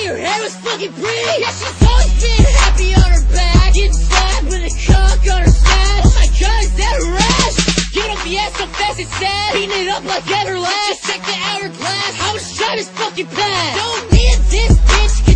her hair was fucking pretty. Yeah, she's always been happy on her back, getting slapped with a cock on her snatch. Oh my god, is that a rash? Giving up the ass so fast it's sad, beating it up like Everlast. Just check the hourglass, how much time is fucking past? Don't need this bitch.